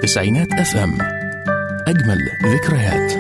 تسعينات FM. أجمل ذكريات.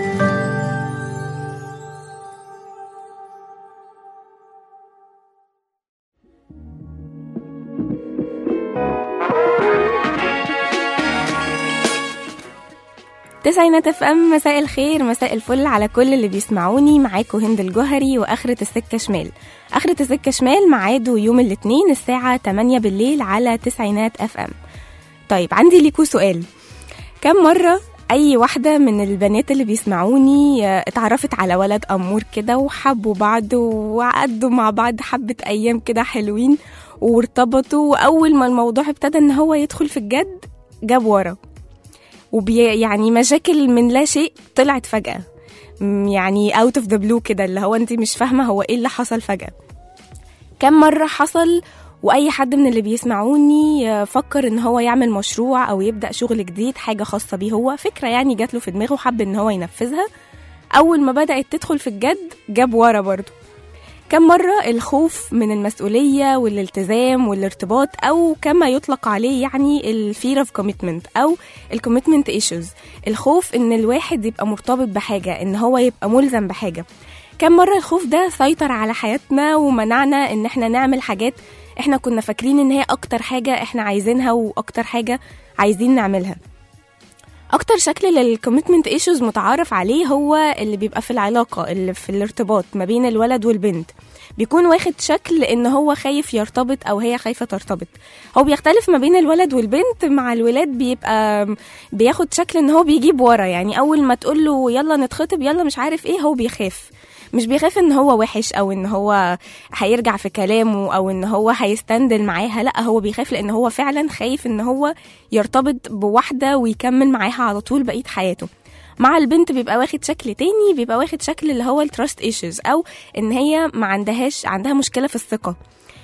تسعينات اف ام. مساء الخير، مساء الفل على كل اللي بيسمعوني. معاكم هند الجوهري واخرة السكة شمال. اخرة السكة شمال معاده يوم الاثنين الساعة 8 بالليل على تسعينات اف ام. طيب عندي ليكوا سؤال، كم مرة اي واحدة من البنات اللي بيسمعوني اتعرفت على ولد امور كده وحبوا بعض وقعدوا مع بعض حبة ايام كده حلوين وارتبطوا، واول ما الموضوع ابتدى ان هو يدخل في الجد جاب ورا يعني مشاكل من لا شيء طلعت فجأة، يعني out of the blue كده، اللي هو انت مش فاهمة هو ايه اللي حصل فجأة. كم مرة حصل واي حد من اللي بيسمعوني فكر ان هو يعمل مشروع او يبدأ شغل جديد، حاجة خاصة بيه هو، فكرة يعني جات له في دماغه وحب ان هو ينفذها، اول ما بدأت تدخل في الجد جاب ورا برضو. كم مرة الخوف من المسؤولية والالتزام والارتباط، أو كما يطلق عليه يعني ال fear of commitment أو ال commitment issues، الخوف إن الواحد يبقى مرتبط بحاجة، إن هو يبقى ملزم بحاجة. كم مرة الخوف ده سيطر على حياتنا ومنعنا إن احنا نعمل حاجات احنا كنا فاكرين إن هي أكتر حاجة احنا عايزينها وأكتر حاجة عايزين نعملها. أكتر شكل للكوميتمنت ايشوز متعارف عليه هو اللي بيبقى في العلاقة، اللي في الارتباط ما بين الولد والبنت، بيكون واخد شكل إن هو خايف يرتبط أو هي خايفة ترتبط. هو بيختلف ما بين الولد والبنت. مع الولاد بيبقى بياخد شكل إن هو بيجيب ورا، يعني أول ما تقوله يلا نتخطب يلا مش عارف إيه، هو بيخاف. مش بيخاف ان هو وحش او ان هو هيرجع في كلامه او ان هو هيستندل معاها، لا، هو بيخاف لان هو فعلا خايف ان هو يرتبط بواحدة ويكمل معاها على طول بقية حياته. مع البنت بيبقى واخد شكل تاني، بيبقى واخد شكل اللي هو التراست ايشوز، او ان هي ما عندها مشكلة في الثقة.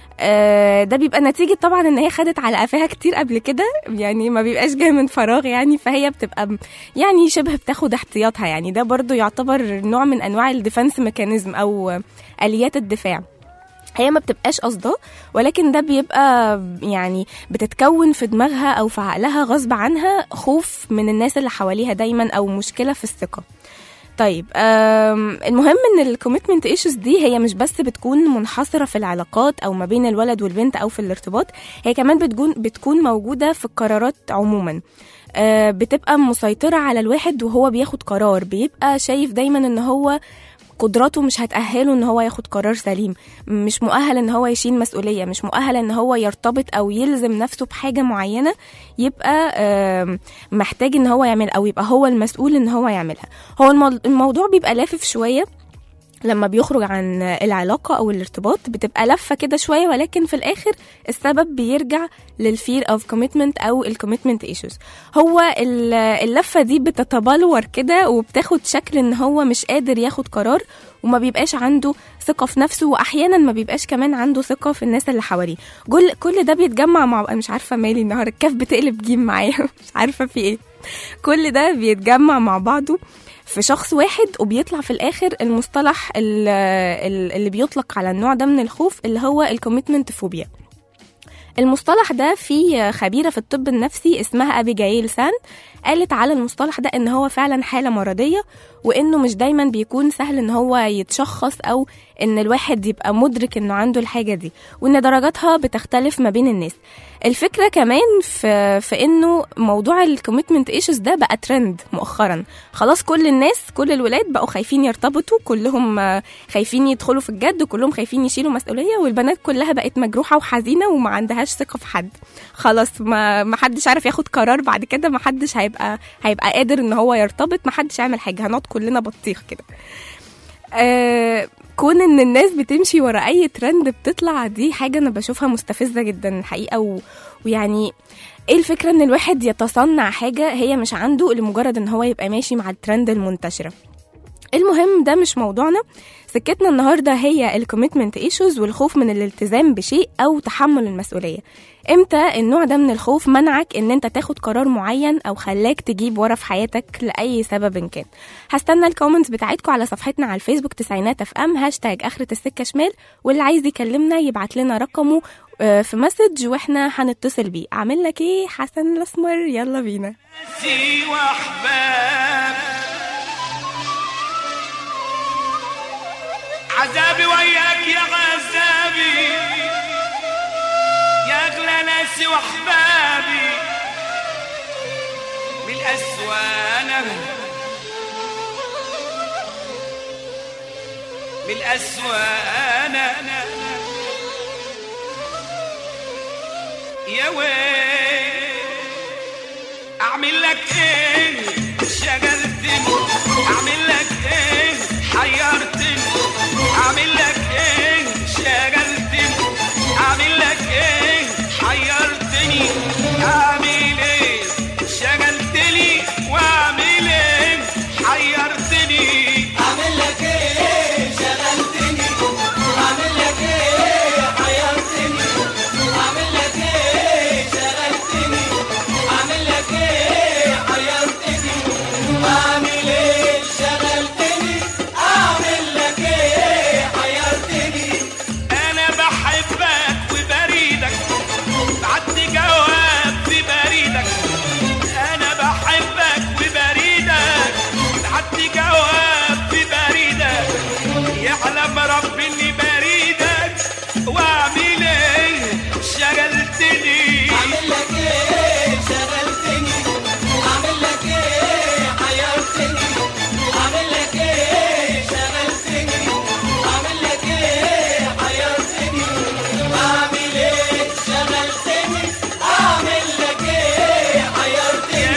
ده بيبقى نتيجة طبعا ان هي خدت على قفاها كتير قبل كده، يعني ما بيبقاش جاي من فراغ يعني، فهي بتبقى يعني شبه بتاخد احتياطها. يعني ده برضو يعتبر نوع من انواع الديفنس ميكانيزم او اليات الدفاع. هي ما بتبقاش قصده، ولكن ده بيبقى يعني بتتكون في دماغها او في عقلها غصب عنها خوف من الناس اللي حواليها دايما او مشكلة في الثقة. طيب المهم ان الكوميتمنت ايشوز دي هي مش بس بتكون منحصرة في العلاقات او ما بين الولد والبنت او في الارتباط، هي كمان بتكون موجودة في القرارات عموما. بتبقى مسيطرة على الواحد وهو بياخد قرار، بيبقى شايف دايما ان هو قدراته مش هتأهله ان هو ياخد قرار سليم، مش مؤهل ان هو يشيل مسؤولية، مش مؤهل ان هو يرتبط او يلزم نفسه بحاجة معينة يبقى محتاج ان هو يعمل او يبقى هو المسؤول ان هو يعملها. هو الموضوع بيبقى لافف شوية لما بيخرج عن العلاقة أو الارتباط، بتبقى لفة كده شوية، ولكن في الآخر السبب بيرجع للفير of commitment أو الكوميتمنت issues. هو اللفة دي بتتبلور كده وبتاخد شكل إن هو مش قادر ياخد قرار وما بيبقاش عنده ثقة في نفسه، وأحيانا ما بيبقاش كمان عنده ثقة في الناس اللي حواليه. كل ده بيتجمع مع مش عارفة مالي النهاردة الكاف بتقلب جيم معايا مش عارفة في إيه. كل ده بيتجمع مع بعضه في شخص واحد، وبيطلع في الآخر المصطلح اللي بيطلق على النوع ده من الخوف اللي هو الكوميتمنت فوبيا. المصطلح ده في خبيرة في الطب النفسي اسمها أبيجايل سان، قالت على المصطلح ده ان هو فعلا حالة مرضية، وانه مش دايما بيكون سهل ان هو يتشخص او ان الواحد يبقى مدرك انه عنده الحاجة دي، وان درجاتها بتختلف ما بين الناس. الفكرة كمان في انه موضوع الكوميتمنت ايشوز ده بقى ترند مؤخرا. خلاص كل الناس، كل الولاد بقوا خايفين يرتبطوا، كلهم خايفين يدخلوا في الجد، وكلهم خايفين يشيلوا مسؤولية، والبنات كلها بقت مجروحة وحزينة وما عندهاش ثقة في حد. خلاص ما حدش عارف ياخد قرار بعد كده، ما حدش هيبقى قادر ان هو يرتبط، ما حدش يعمل حاجة، هنقعد كلنا بطيخ كده. كون ان الناس بتمشي ورا اي ترند بتطلع، دي حاجة انا بشوفها مستفزة جدا الحقيقة. ويعني ايه الفكرة ان الواحد يتصنع حاجة هي مش عنده لمجرد ان هو يبقى ماشي مع الترند المنتشرة. المهم ده مش موضوعنا. سكتنا النهاردة هي الكوميتمنت ايشوز والخوف من الالتزام بشيء أو تحمل المسؤولية. امتى النوع ده من الخوف منعك ان انت تاخد قرار معين او خلاك تجيب ورا في حياتك لأي سبب كان؟ هستنى الكومنتس بتاعتكم على صفحتنا على الفيسبوك تسعينات اف ام هاشتاج اخرة السكة شمال، واللي عايز يكلمنا يبعت لنا رقمه في مسج واحنا هنتصل بيه. اعمل لك ايه حسن الاسمر؟ يلا بينا. عذابي وياك يا عذابي يا أغلى ناسي وأحبابي من الأسوانة من الأسوانة يا ويل أعمل لك إيه شغلتني أعمل لك إيه حيرتني أعمل لك إيه شغلتني أعمل لك إيه حيرتني أعمل إيه شغلتني وأعمل إيه حيرتني أعمل لك إيه شغلتني أعمل لك إيه حيرتني أعمل لك إيه شغلتني أعمل لك إيه حيرتني أعمل إيه شغلتني أعمل لك إيه حيرتني أنا بحبك وبريدك بعت جواب في بريدك أنا بحبك وبريدك بعت جواب في بريدك يعلم ربي إني بريدك وأعمل إيه شغلتني أعمل لك إيه شغلتني أعمل لك إيه حيرتني أعمل لك إيه شغلتني أعمل لك إيه حيرتني أعمل إيه شغلتني أعمل لك إيه حيرتني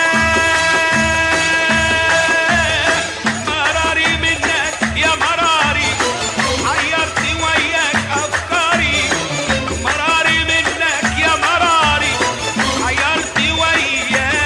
مراري منك يا مراري حيرتي وياك أفكاري مراري منك يا مراري حيرتي وياك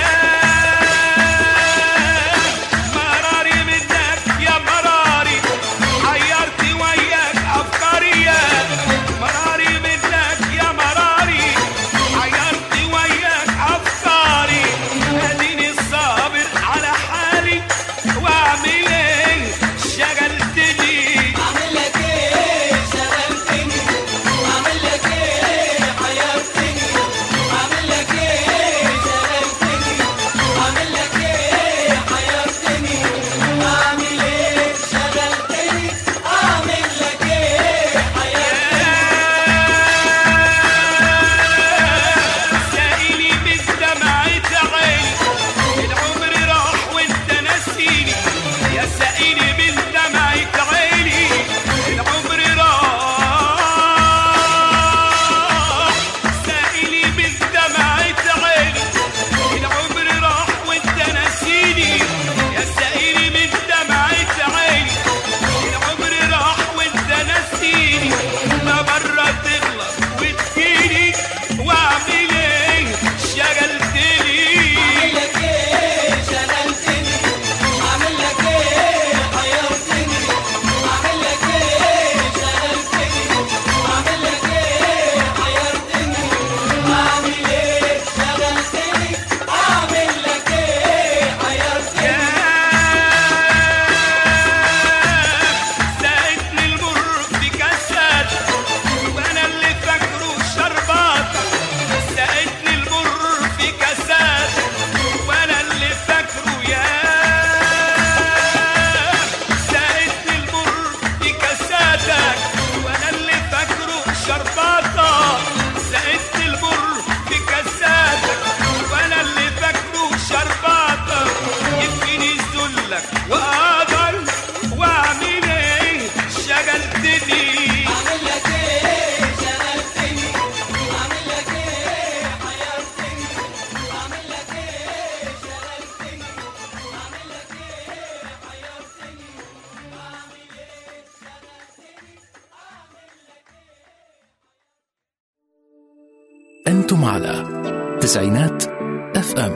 مراري منك يا مراري حيرتي وياك أفكاري مراري منك يا مراري حيرتي وياك أفكاري أديني الصابر على حالي وأعمل إيه شغلتني أعمل لك إيه شغلتني أعمل لك إيه حيرتني أعمل لك إيه شغلتني أعمل لك إيه حيرتني أعمل إيه شغلتني أعمل لك إيه حيرتني سائلي بدمعة عيني العمر راح وانت ناسيني يا سائلي بدمعة عيني العمر راح سائلي بدمعة عيني العمر راح وانت ناسيني يا سائلي بدمعة عيني العمر راح وانت ناسيني ما مرة تغلط وتجيني واعمل ايه شغلتني اعمل لك ايه شغلتني اعمل لك ايه حيرتني اعمل لك ايه شغلتني اعمل لك ايه حيرتني اعمل ايه شغلتني اعمل لك ايه حيرتني ساقتني المر في كاسات وانا اللي فاكره شربات ساقتني المر في كاسات وانا اللي فاكره يا ساقتني المر في كاساتك وانا اللي فاكره شرباطة ساقتني المر في كاساتك وانا اللي فاكره شرباطة يكفيني ذلك واقدر واعمل ايه شغلتني اعمل لك ايه شغلتني اعمل لك ايه حيرتني اعمل لك ايه شغلتني اعمل لك ايه حيرتني اعمل ايه أنتم على تسعينات اف ام.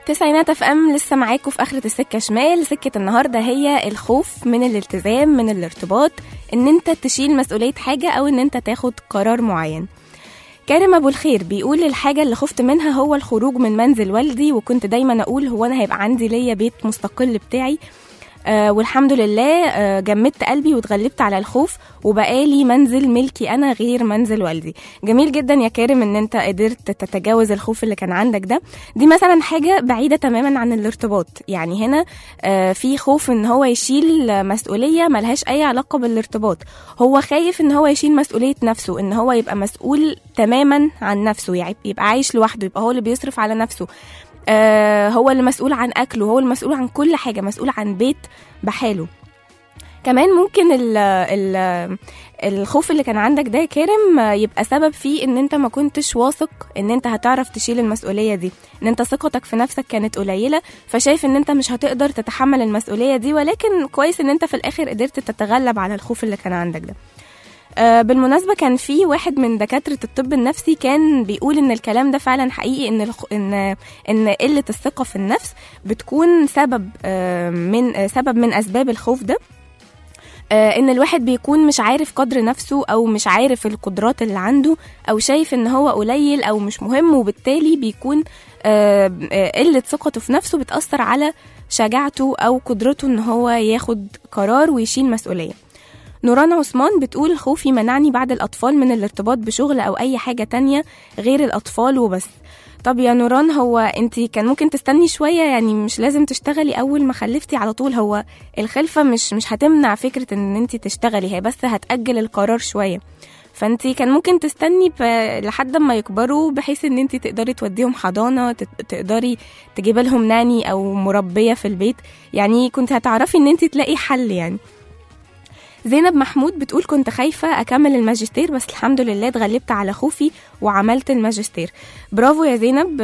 تسعينات اف ام لسه معاكم في اخرة السكة شمال. سكة النهاردة هي الخوف من الالتزام، من الارتباط، ان انت تشيل مسؤولية حاجة او ان انت تاخد قرار معين. كارم ابو الخير بيقول الحاجة اللي خفت منها هو الخروج من منزل والدي، وكنت دايما اقول هو انا هيبقى عندي ليا بيت مستقل بتاعي، والحمد لله جمدت قلبي واتغلبت على الخوف وبقالي منزل ملكي أنا غير منزل والدي. جميل جدا يا كارم ان انت قدرت تتجاوز الخوف اللي كان عندك ده. دي مثلا حاجة بعيدة تماما عن الارتباط. يعني هنا في خوف ان هو يشيل مسؤولية ملهاش اي علاقة بالارتباط. هو خايف ان هو يشيل مسؤولية نفسه، ان هو يبقى مسؤول تماما عن نفسه، يعني يبقى عايش لوحده، يبقى هو اللي بيصرف على نفسه، هو اللي مسؤول عن أكله، هو المسؤول عن كل حاجة، مسؤول عن بيت بحاله. كمان ممكن الخوف اللي كان عندك ده يا كارم يبقى سبب فيه ان انت ما كنتش واثق ان انت هتعرف تشيل المسؤولية دي، ان انت ثقتك في نفسك كانت قليلة، فشايف ان انت مش هتقدر تتحمل المسؤولية دي. ولكن كويس ان انت في الآخر قدرت تتغلب على الخوف اللي كان عندك ده. بالمناسبة كان في واحد من دكاترة الطب النفسي كان بيقول ان الكلام ده فعلا حقيقي، ان قلة الثقة في النفس بتكون سبب من اسباب الخوف ده. ان الواحد بيكون مش عارف قدر نفسه او مش عارف القدرات اللي عنده، او شايف ان هو قليل او مش مهم، وبالتالي بيكون قلة ثقته في نفسه بتأثر على شجاعته او قدرته ان هو ياخد قرار ويشيل مسؤولية. نوران عثمان بتقول خوفي منعني بعد الأطفال من الارتباط بشغل أو أي حاجة تانية غير الأطفال وبس. طب يا نوران، هو انتي كان ممكن تستني شوية، يعني مش لازم تشتغلي أول ما خلفتي على طول. هو الخلفة مش هتمنع فكرة ان انتي تشتغلي، هي بس هتأجل القرار شوية. فانتي كان ممكن تستني لحد ما يكبروا، بحيث ان انتي تقدري توديهم حضانة، تقدري تجيب لهم ناني أو مربية في البيت، يعني كنت هتعرفي ان انتي تلاقي حل يعني. زينب محمود بتقول كنت خايفة أكمل الماجستير، بس الحمد لله اتغلبت على خوفي وعملت الماجستير. برافو يا زينب.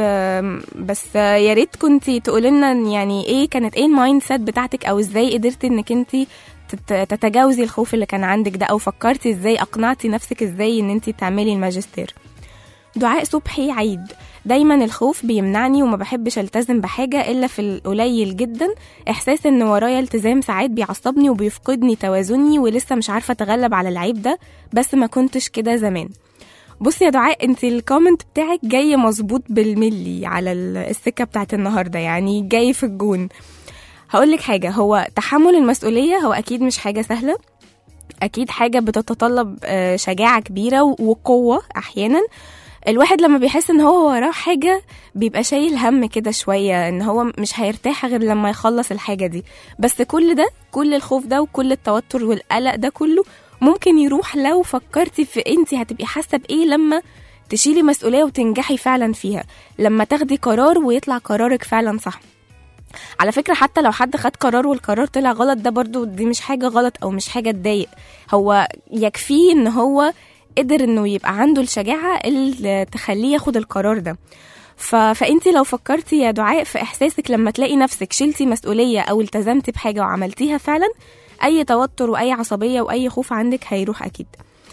بس يا ريت كنتي تقولنا يعني ايه كانت ايه المايند سيت بتاعتك، او ازاي قدرتي انك انتي تتجاوزي الخوف اللي كان عندك ده، او فكرتي ازاي، اقنعتي نفسك ازاي ان انتي تعملي الماجستير. دعاء صبحي عيد، دايما الخوف بيمنعني وما بحبش التزم بحاجة إلا في القليل جدا. إحساس إن ورايا التزام ساعات بيعصبني وبيفقدني توازني، ولسه مش عارفة أتغلب على العيب ده، بس ما كنتش كده زمان. بص يا دعاء، انت الكومنت بتاعك جاي مظبوط بالملي على السكة بتاعت النهاردة، يعني جاي في الجون. هقولك حاجة، هو تحمل المسؤولية هو أكيد مش حاجة سهلة، أكيد حاجة بتتطلب شجاعة كبيرة وقوة. أحيانا الواحد لما بيحس ان هو وراه حاجة بيبقى شايل هم كده شوية، ان هو مش هيرتاح غير لما يخلص الحاجة دي. بس كل ده، كل الخوف ده وكل التوتر والقلق ده كله ممكن يروح لو فكرتي في انتي هتبقي حاسة بايه لما تشيلي مسؤولية وتنجحي فعلا فيها، لما تاخدي قرار ويطلع قرارك فعلا صح. على فكرة حتى لو حد خد قرار والقرار طلع غلط، ده برضو دي مش حاجة غلط او مش حاجة تضايق. هو يكفيه ان هو قدر انه يبقى عنده الشجاعة اللي تخليه ياخد القرار ده. فانتي لو فكرتي يا دعاء في احساسك لما تلاقي نفسك شلتي مسؤولية او التزمتي بحاجة وعملتيها فعلا، اي توتر واي عصبية واي خوف عندك هيروح اكيد.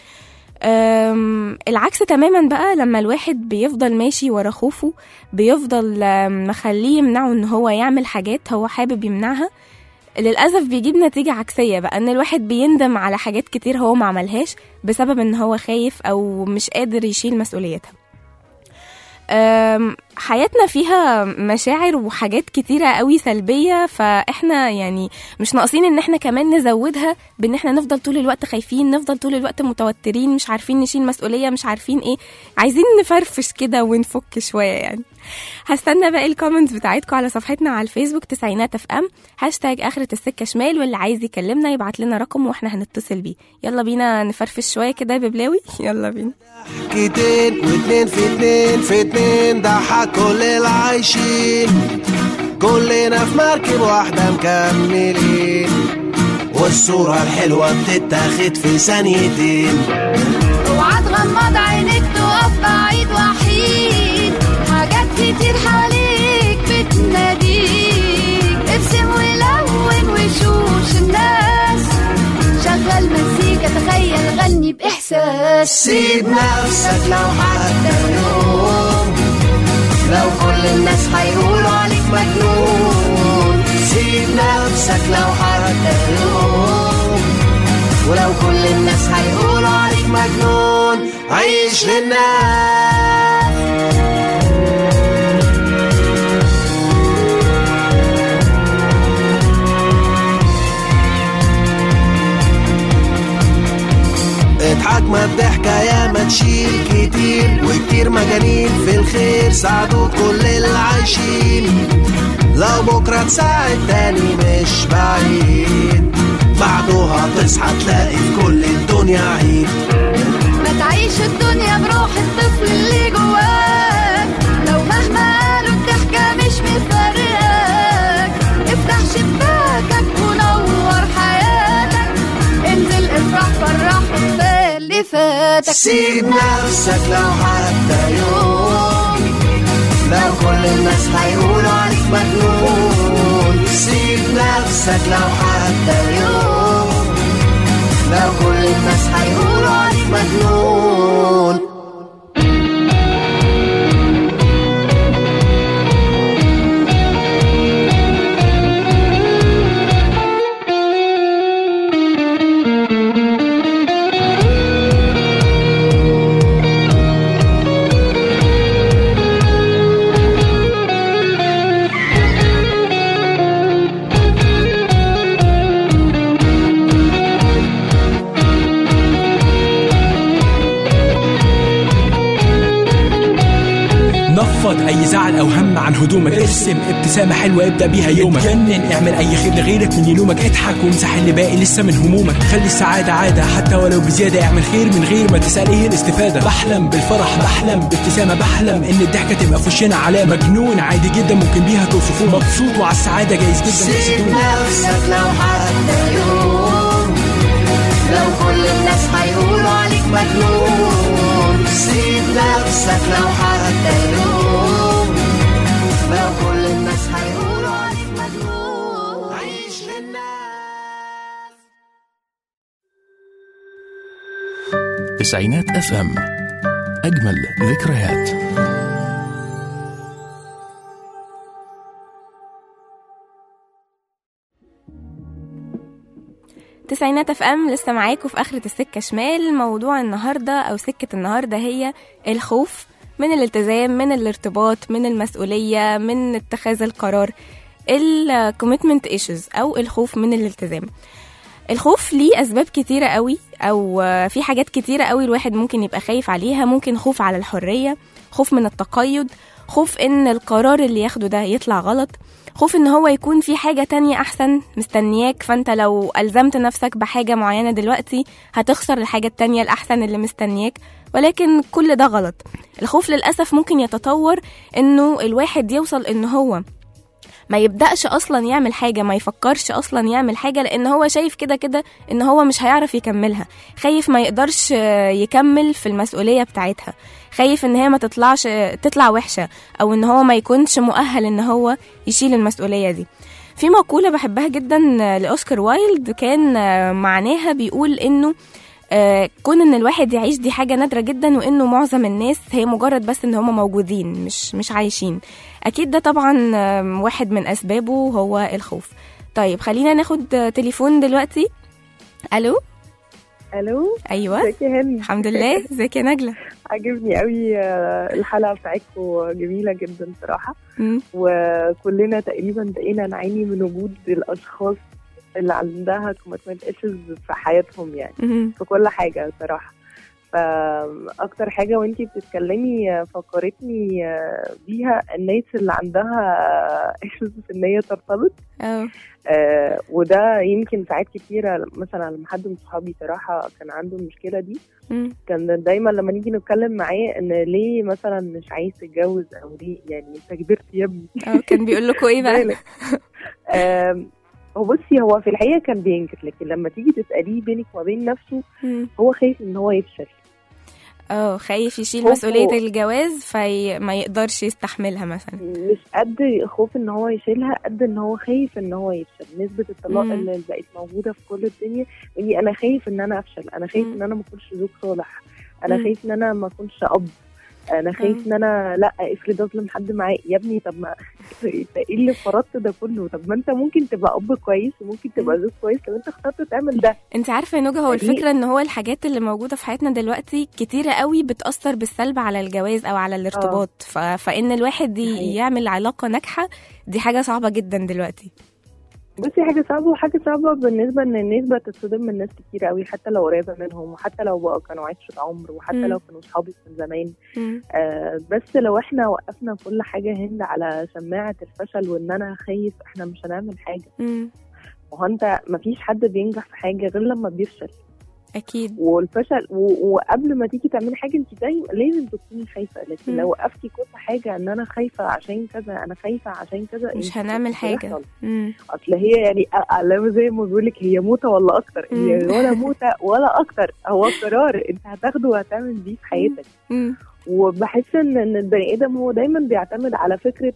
العكس تماما بقى، لما الواحد بيفضل ماشي ورا خوفه، بيفضل مخليه يمنعه ان هو يعمل حاجات هو حابب يمنعها، للأسف بيجيب نتيجة عكسية بقى، ان الواحد بيندم على حاجات كتير هو ما عملهاش بسبب ان هو خايف او مش قادر يشيل مسؤوليتها. حياتنا فيها مشاعر وحاجات كتيرة قوي سلبية، فاحنا يعني مش ناقصين ان احنا كمان نزودها بان احنا نفضل طول الوقت خايفين، نفضل طول الوقت متوترين، مش عارفين نشيل مسؤولية، مش عارفين ايه. عايزين نفرفش كده ونفك شوية يعني. هستنى باقي الكومنتس بتاعتكم على صفحتنا على الفيسبوك تسعينات اف ام، هاشتاج اخرة السكة شمال، واللي عايز يكلمنا يبعت لنا رقم واحنا هنتصل بيه. يلا بينا نفرفش شوية كده يا ببلاوي، يلا بينا. حكيتين واتنين في اتنين ضحك كل العايشين، كلنا في مركب واحدة مكملين، والصورة الحلوة بتتاخد في ثانيتين. اوعى تغمض عينيك تقف بعيد وحيد، حاجات كتير حواليك بتناديك، ابسم ولون وشوش الناس، شغل مزيكا تخيل غني بإحساس. سيب نفسك لو حتى يوم، لو كل الناس هيقولوا عليك مجنون. سيب نفسك لو حتى يوم، ولو كل الناس هيقولوا عليك مجنون عيش للناس. اضحك ما الضحكة يا ما تشيل كتير، وكتير مجانين في الخير ساعدوا كل اللي عايشين. لو بكرة تساعد تاني مش بعيد، بعدها تصحى تلاقي في كل الدنيا عيد. ما تعيش الدنيا بروح الطفل اللي جواك، لو مهما قالوا الضحكة مش مفرقاك. افتح شباكك ونور حياتك، انزل افرح فرح وكفاية اللي فاتك. سيب نفسك لو حتى يوم، لو كل الناس هيقولوا عليك مجنون. سيب نفسك لو حتى يوم، لو كل الناس هيقولوا عليك مجنون. نفض اي زعل او هم عن هدومك، ارسم ابتسامه حلوه ابدا بيها يومك، اتجنن اعمل اي خير لغيرك من يلومك، اضحك وامسح اللي باقي لسه من همومك، خلي السعاده عاده حتى ولو بزياده، اعمل خير من غير ما تسال ايه الاستفاده. بحلم بالفرح بحلم بابتسامه، بحلم ان الضحكه تبقى في وشنا علامه، مجنون عادي جدا ممكن بيها توصفوه، مبسوط وعلى السعاده جايز جدا. سيب نفسك لو حتى يوم، لو كل الناس هيقولوا عليك مجنون. سيب نفسك لو حتى يوم، لو كل الناس هيقولوا عليك مجنون عيش للناس. تسعينات FM، أجمل ذكريات. تسعينات FM لسه معاكم في آخرة السكة شمال. موضوع النهاردة أو سكة النهاردة هي الخوف من الالتزام، من الارتباط، من المسؤولية، من اتخاذ القرار، commitment issues أو الخوف من الالتزام. الخوف ليه أسباب كتيرة قوي، أو في حاجات كتيرة قوي الواحد ممكن يبقى خايف عليها. ممكن خوف على الحرية، خوف من التقيد، خوف إن القرار اللي ياخده ده يطلع غلط، خوف إن هو يكون في حاجة تانية أحسن مستنياك، فأنت لو ألزمت نفسك بحاجة معينة دلوقتي هتخسر الحاجة التانية الأحسن اللي مستنياك، ولكن كل ده غلط. الخوف للأسف ممكن يتطور إنه الواحد يوصل إنه هو ما يبدأش أصلا يعمل حاجة، ما يفكرش أصلا يعمل حاجة، لأن هو شايف كده كده إن هو مش هيعرف يكملها، خايف ما يقدرش يكمل في المسؤولية بتاعتها، خايف إن هي ما تطلع وحشة، أو إن هو ما يكونش مؤهل إن هو يشيل المسؤولية دي. في مقولة بحبها جدا لأوسكار وايلد، كان معناها بيقول إنه كون ان الواحد يعيش دي حاجة نادرة جدا، وانه معظم الناس هي مجرد بس ان هم موجودين مش عايشين. اكيد ده طبعا واحد من اسبابه هو الخوف. طيب خلينا ناخد تليفون دلوقتي. الو. ايوه ازيك يا هاني؟ الحمد لله. ازيك يا نجلة؟ عجبني قوي الحلقة بتاعتكم، جميلة جدا صراحة. وكلنا تقريبا بقينا نعاني من وجود الاشخاص اللي عندها commitment issues في حياتهم، يعني في كل حاجة صراحة. فأكتر حاجة وانتي بتتكلمي فكرتني بيها الناس اللي عندها issues في ان هي ترتبط. وده يمكن ساعات كتيرة، مثلا لما حد من صحابي صراحة كان عنده المشكلة دي، كان دايما لما نيجي نتكلم معاه ان ليه مثلا مش عايز تتجوز، او ليه يعني انت كبرت يا ابني. كان بيقول لكم ايه بقى؟ هو بصي، هو في الحقيقة كان بينكر، لكن لما تيجي تسأليه بينك وما بين نفسه هو خايف ان هو يفشل. خايف يشيل مسؤولية الجواز فما يقدرش يستحملها مثلا. مش قد خوف ان هو يشيلها قد ان هو خايف ان هو يفشل. نسبة الطلاق اللي بقت موجودة في كل الدنيا، يعني انا خايف ان انا افشل، انا خايف ان انا ما اكونش زوج صالح، انا خايف ان انا ما اكونش اب، انا خايف ان انا لا افرض اظلم حد معايا. يا ابني طب ما ايه اللي فرضت ده كله؟ طب ما انت ممكن تبقى اب كويس وممكن تبقى زوج كويس لو انت اخترت تعمل ده. انت عارفه يا نوجة، هو الفكره ان هو الحاجات اللي موجوده في حياتنا دلوقتي كتيره قوي بتاثر بالسلب على الجواز او على الارتباط. فان الواحد يعمل علاقه ناجحه دي حاجه صعبه جدا دلوقتي. بصي حاجه صعبه، وحاجه صعبه بالنسبه ان الناس بتتصدم من ناس كتير قوي، حتى لو قريبه منهم، وحتى لو بقى كانوا عشرة عمر، وحتى لو كانوا صحابي من زمان. بس لو احنا وقفنا كل حاجه هند على سماعه الفشل وان انا خايف، احنا مش هنعمل حاجه. وهو انت مفيش حد بينجح في حاجه غير لما بيفشل. اكيد. والفشل وقبل ما تيجي تعملي حاجه انت دايما لازم تكوني خايفه، لكن لو وقفتي كل حاجه ان انا خايفه عشان كذا، انا خايفه عشان كذا، مش هنعمل حاجه. اصل هي يعني زي ما بقول لك، هي موته ولا اكتر، هي ولا موته ولا اكتر، هو قرار انت هتاخده وهتعمل بيه في حياتك. وبحس ان البني ادم هو دايما بيعتمد على فكره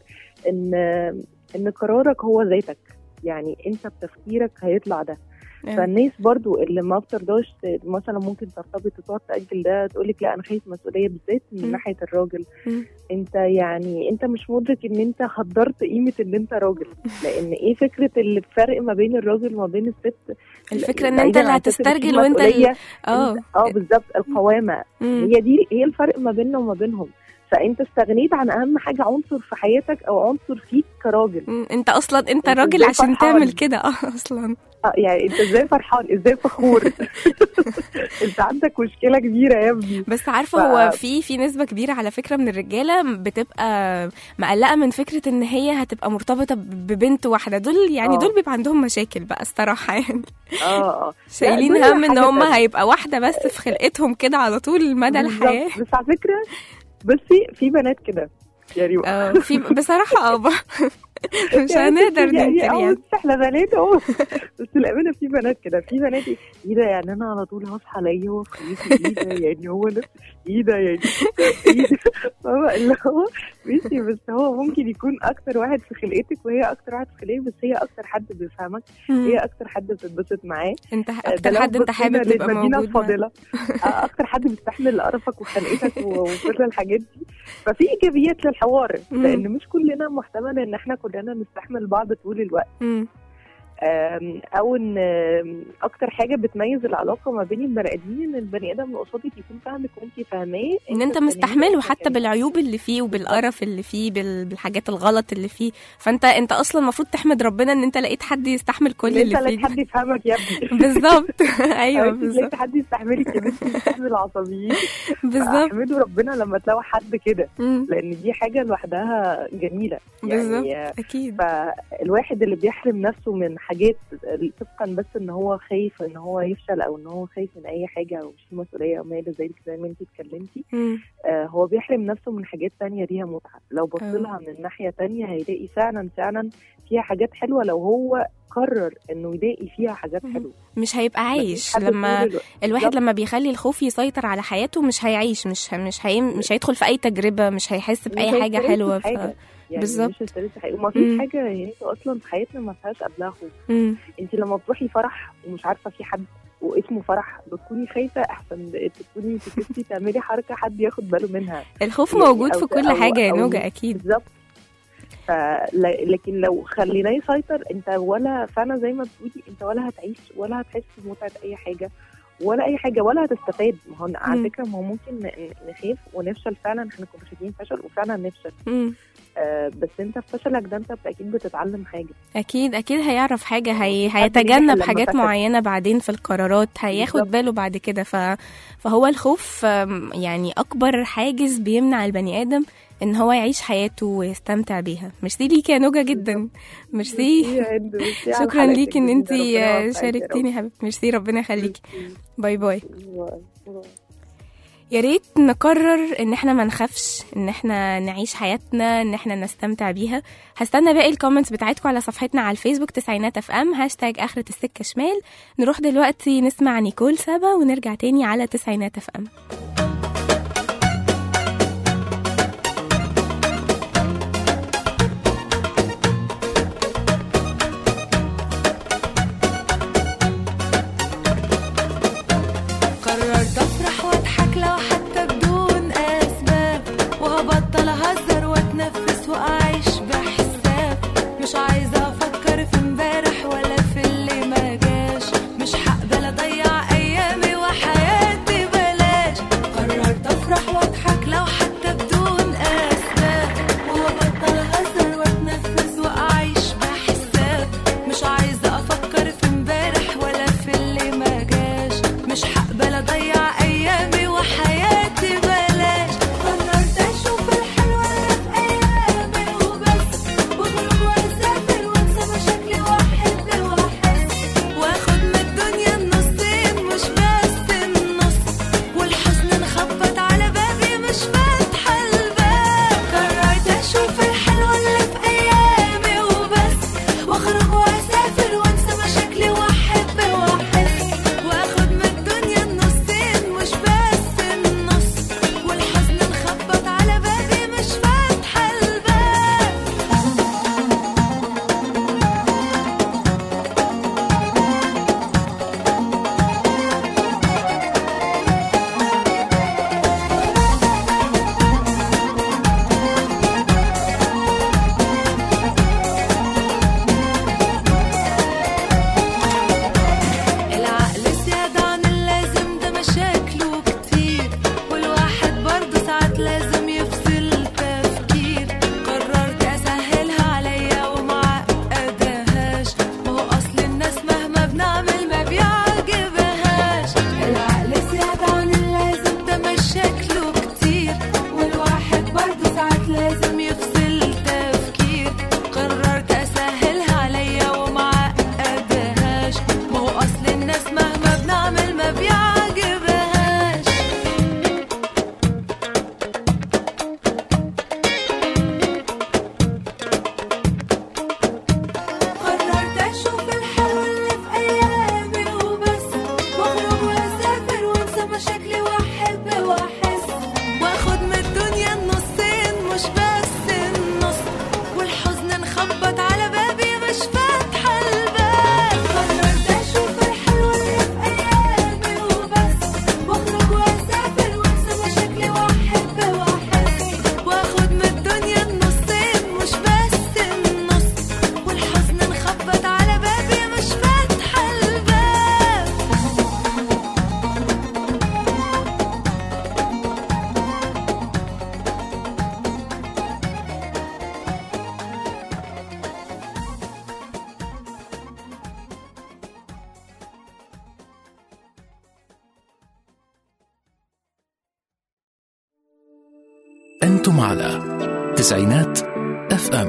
ان قرارك هو ذاتك، يعني انت بتفكيرك هيطلع ده. فالناس برضو اللي ما بترضاش مثلا ممكن ترتبط وتقعد تأجل ده، تقولك لا انا خايف مسؤولية، بالذات من ناحية الراجل. انت يعني انت مش مدرك ان انت خدرت قيمة ان انت راجل، لان ايه فكرة الفرق ما بين الراجل وما بين الست؟ الفكرة ان انت اللي هتسترجل وانت بالظبط القوامة. هي الفرق ما بيننا وما بينهم. فانت استغنيت عن اهم حاجه، عنصر في حياتك او عنصر فيك كراجل. انت اصلا انت راجل عشان تعمل كده اصلا. يعني انت ازاي فرحان، ازاي فخور؟ انت عندك مشكله كبيره يا ابني. بس عارفه هو في نسبه كبيره على فكره من الرجاله بتبقى مقلقه من فكره ان هي هتبقى مرتبطه ببنت واحده. دول يعني دول بيبقى عندهم مشاكل بقى الصراحه يعني. شايلين هم ان هم هيبقى واحده بس في خلقتهم كده على طول مدى الحياه. بس على فكره بصي في بنات كده يعني في بصراحه مش هنقدر ننكر يعني احنا بنات اهو. بس الامانه في بنات كده، في بنات ايه ده يعني انا على طول هصحى الاقيه هو في خليتي، ايه ده يعني هو نفس ايه ده يعني ايه ده هو اللي هو ماشي. بس هو ممكن يكون اكتر واحد في خلقتك وهي اكتر واحد في خلقتك، بس هي اكتر حد بيفهمك، هي اكتر حد بتتبسط معاه، انت اكتر حد انت حابب تبقى موجود معاه، اكتر حد بيستحمل قرفك وخنقتك وكل الحاجات دي. ففي ايجابيات للحوار، لان مش كلنا محتمل ان احنا كلنا نستحمل بعض طول الوقت. او ان اكتر حاجه بتميز العلاقه ما بين البني ادمين ان البني ادم اللي قصادك يكون فاهمك وانت فاهماه، ان انت مستحمله حتى بالعيوب اللي فيه وبالقرف اللي فيه بالحاجات الغلط اللي فيه. فانت اصلا المفروض تحمد ربنا ان انت لقيت حد يستحمل كل اللي فيه، انت لقيت حد يفهمك يا ابني. بالظبط. ايوه بالظبط، لقيت حد يستحملك يا بنتي، يستحمل عصبيتك. بالظبط، احمدوا ربنا لما تلاقوا حد كده، لان دي حاجه لوحدها جميله بالظبط يعني. اكيد. فالواحد اللي بيحرم نفسه من حاجات طبقا بس ان هو خايف ان هو يفشل، او ان هو خايف من اي حاجه او مش مسؤوليه او ما الى ذلك زي ما انت اتكلمتي، هو بيحرم نفسه من حاجات تانية ليها متعه. لو بص لها من الناحيه تانية هيلاقي فعلا فيها حاجات حلوه، لو هو قرر انه يلاقي فيها حاجات حلوه. مش هيبقى عايش لما الواحد لما بيخلي الخوف يسيطر على حياته، مش هيعيش، مش هيدخل في اي تجربه، مش هيحس باي حاجه حلوه. يعني بالظبط. وما فيش حاجه يعني اصلا في حياتنا ما فيهاش قبلها خوف. انت لما بتروحي فرح ومش عارفه في حد واسمه فرح، بتكوني خايفه احسن تكوني تكتبي تعملي حركه حد ياخد باله منها. الخوف يعني موجود في كل حاجه يا نوجة اكيد. بالظبط. لكن لو خليناه يسيطر، انت ولا فانا زي ما بتقولي، انت ولا هتعيش ولا هتحس بمتعه اي حاجه ولا اي حاجه ولا هتستفاد. ما هو على فكره ما هو ممكن نخاف ونفشل فعلا، احنا كنا خايفين فشل وفعلا نفشل. بس انت في فشلك ده انت اكيد بتتعلم حاجه، اكيد هيعرف حاجه، هيتجنب حاجات معينه بعدين في القرارات، هياخد باله بعد كده. فهو الخوف يعني اكبر حاجز بيمنع البني ادم ان هو يعيش حياته ويستمتع بيها. ميرسي ليكي يا نوجة جدا، ميرسي. شكرا ليكي ان انت شاركتيني يا حبيبتي. ميرسي، ربنا يخليكي. باي باي. يا ريت نقرر ان احنا ما نخافش، ان احنا نعيش حياتنا، ان احنا نستمتع بيها. هستنى باقي الكومنتس بتاعتكم على صفحتنا على الفيسبوك تسعينات FM #آخرة السكة شمال. نروح دلوقتي نسمع نيكول سابا ونرجع تاني على تسعينات FM. قررت افرح واضحك لو حتى بدون اسباب، أنتم على تسعينات FM.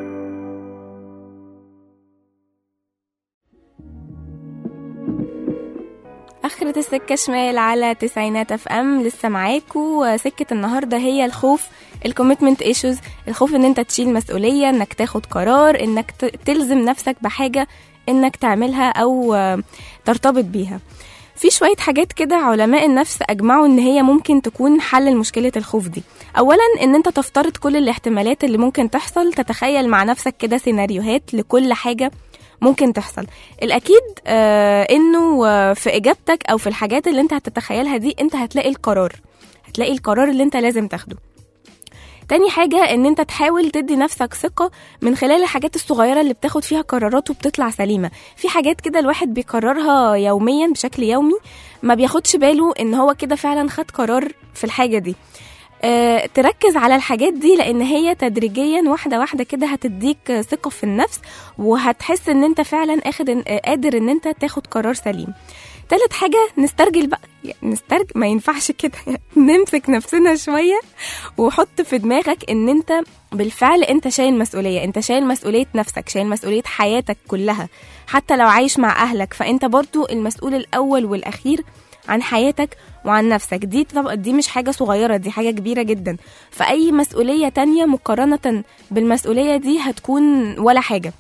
آخرة السكة شمال على تسعينات FM. لسه معاكو. سكة النهاردة هي الخوف، الكوميتمنت ايشوز، الخوف ان انت تشيل مسؤولية، انك تاخد قرار، انك تلزم نفسك بحاجة انك تعملها او ترتبط بيها. في شوية حاجات كده علماء النفس أجمعوا إن هي ممكن تكون حل لمشكلة الخوف دي. أولاً إن أنت تفترض كل الاحتمالات اللي ممكن تحصل، تتخيل مع نفسك كده سيناريوهات لكل حاجة ممكن تحصل. الأكيد إنه في إجابتك أو في الحاجات اللي أنت هتتخيلها دي أنت هتلاقي القرار اللي أنت لازم تاخده. تاني حاجة ان انت تحاول تدي نفسك ثقة من خلال الحاجات الصغيرة اللي بتاخد فيها قرارات وبتطلع سليمة. في حاجات كده الواحد بيقررها يوميا بشكل يومي ما بياخدش باله ان هو كده فعلا خد قرار في الحاجة دي. تركز على الحاجات دي لان هي تدريجيا واحدة واحدة كده هتديك ثقة في النفس، وهتحس ان انت فعلا قادر ان انت تاخد قرار سليم. تالت حاجة نسترجل بقى، ما ينفعش كده نمسك نفسنا شوية وحط في دماغك ان انت بالفعل انت شايل مسؤولية، انت شايل مسؤولية نفسك، شايل مسؤولية حياتك كلها. حتى لو عايش مع اهلك فانت برضو المسؤول الاول والاخير عن حياتك وعن نفسك. دي مش حاجة صغيرة، دي حاجة كبيرة جدا. فأي مسؤولية تانية مقارنة بالمسؤولية دي هتكون ولا حاجة.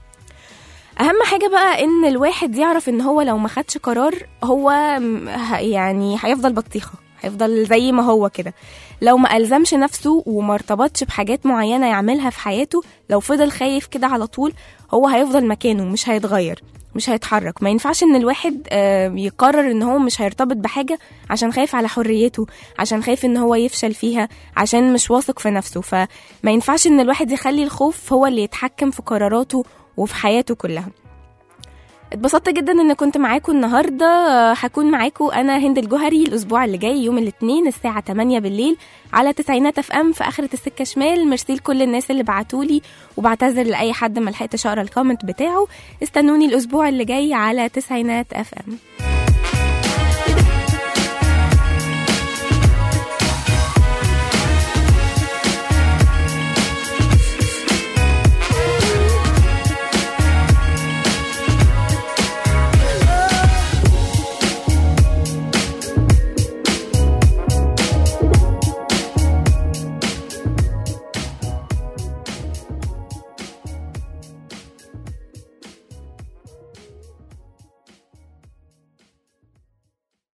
اهم حاجة بقى ان الواحد يعرف ان هو لو ما خدش قرار هو يعني هيفضل بطيخة، هيفضل زي ما هو كده. لو ما ألزمش نفسه وما ارتبطش بحاجات معينة يعملها في حياته، لو فضل خايف كده على طول هو هيفضل مكانه، مش هيتغير، مش هيتحرك. ما ينفعش ان الواحد يقرر ان هو مش هيرتبط بحاجة عشان خايف على حريته، عشان خايف ان هو يفشل فيها، عشان مش واثق في نفسه. فما ينفعش ان الواحد يخلي الخوف هو اللي يتحكم في قراراته وفي حياته كلها. اتبسطت جدا ان كنت معاكم النهاردة. هكون معاكم انا هند الجوهري الاسبوع اللي جاي يوم الاثنين الساعة 8 بالليل على تسعينات FM في آخرة السكة شمال. ميرسي لكل الناس اللي بعتولي، وبعتذر لأي حد ما لحقتش اقرا الكومنت بتاعه. استنوني الاسبوع اللي جاي على تسعينات FM.